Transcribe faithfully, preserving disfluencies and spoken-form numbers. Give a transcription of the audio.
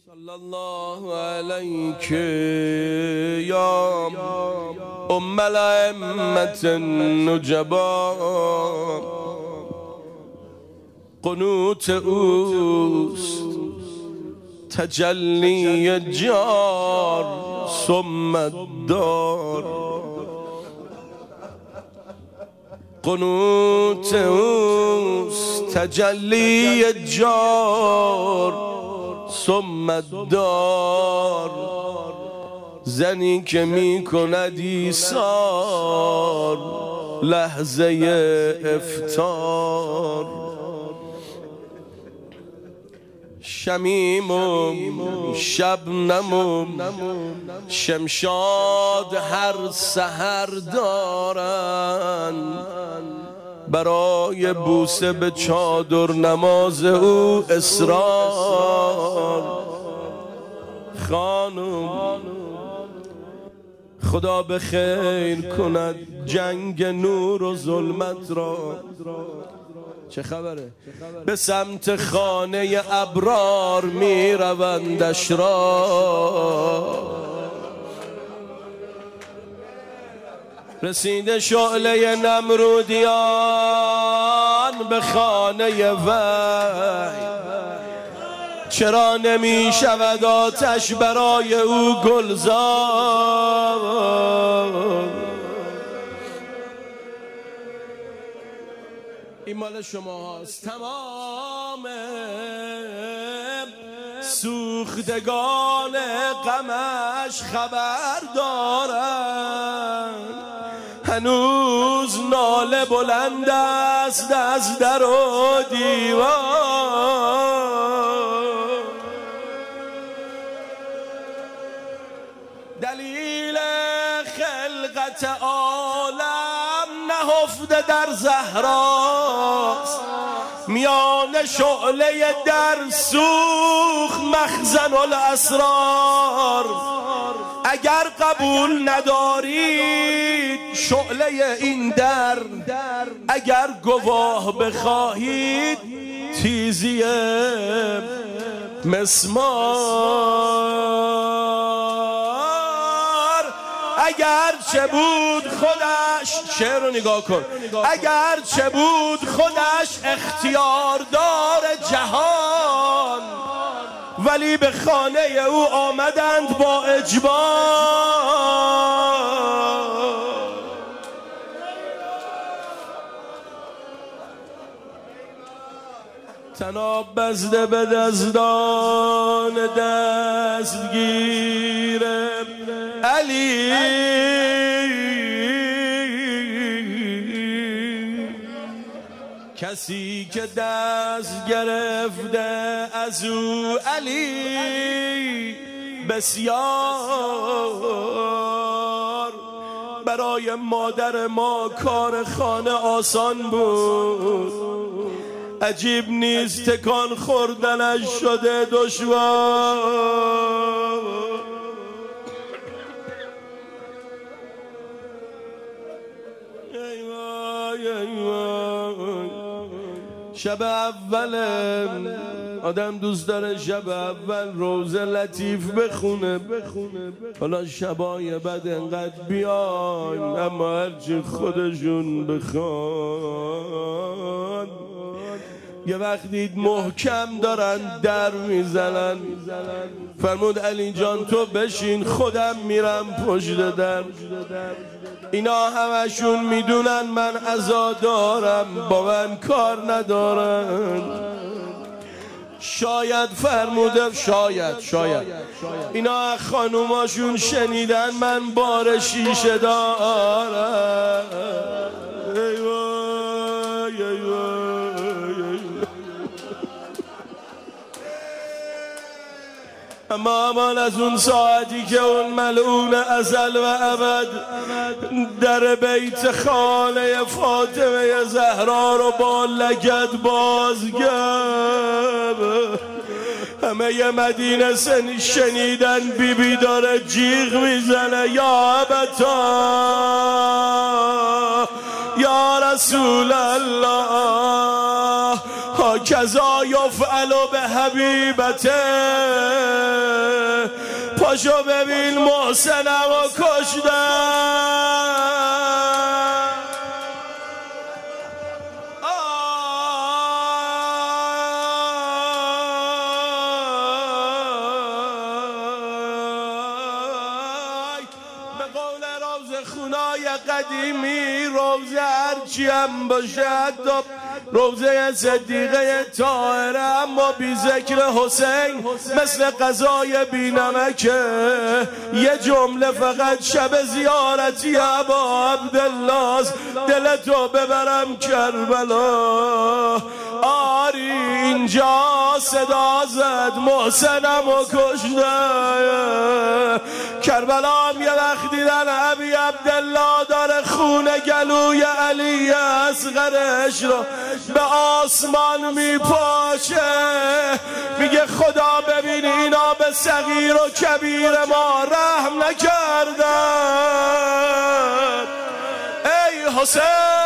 صلی الله علیک یا ام الائمة النجبا. قنوت اوست تجلی جار ثم الدار. قنوت اوست تجلی جار ثم الدار. زنی که می کند ایثار لحظه افطار. شمیمم شبنمم شمشاد هر سحر دارن، برای بوسه به چادر نماز او اصرار. خانم خدا به خیر کند جنگ نور و ظلمت را. چه خبره؟ به سمت خانه ابرار می روندش را. رسیده شعله نمرودیان به خانه وحی، چرا نمی شود آتش برای او گلزار؟ این مال شما هست. تمام سوختگان غمش خبر دارند، هنوز ناله بلند است از در و دیوار. دلیل خلقت عالم نهفته در زهراست، میان شعله در سوخت مخزن الاسرار. اگر قبول ندارید شعله این در، اگر گواه بخواهید تیزی مسمار. اگر چه بود خودش، شعر رو نگاه کن، اگر چه بود خودش اختیاردار جهان، ولی به خانه او آمدند با اجبار. تناب بزده به دزدان دستگیر علی، کسی که دست گرفته از او علی بسیار. برای مادر ما کار خانه آسان بود، عجیب نیست تکان خوردنش شده دشوار. شب اول آدم دوست داره شب اول روزه لطیف بخونه، حالا شبای بعد انقدر بیاین اما هرچی خودشون بخوان. یه وقت دید محکم دارن در میزنن، فرمود علی جان تو بشین خودم میرم پشت در. اینا همشون میدونن من عزا دارم، با من کار ندارن. شاید فرموده شاید شاید اینا خانوماشون شنیدن من بار شیشه دارم. ای وای ای وای. اما امان از اون ساعتی که اون ملعون ازل و ابد در بیت خانه فاطمه زهرا رو با لگد باز کرد. همه ی مدینه سن شنیدن بی بی داره جیغ میزنه یا ابتا یا رسول الله هاکذا یفعل به حبیبته. پاشو ببین محسنم و کشتن. خونای قدیمی روزه هرچیم باشد روزه صدیقه طاهره، اما بی ذکر حسین مثل غذای بی نمکه. یه جمله فقط شب زیارتی ابا عبدالله دلتو ببرم کربلا. آری اینجا صدا زد محسنم و کشته. کربلا هم یه وقت دیدن ابی عبدالله داره خون گلوی علی اصغرش رو به آسمان میپاشه. میگه خدا ببین اینا به صغیر و کبیر ما رحم نکردن. ای حسین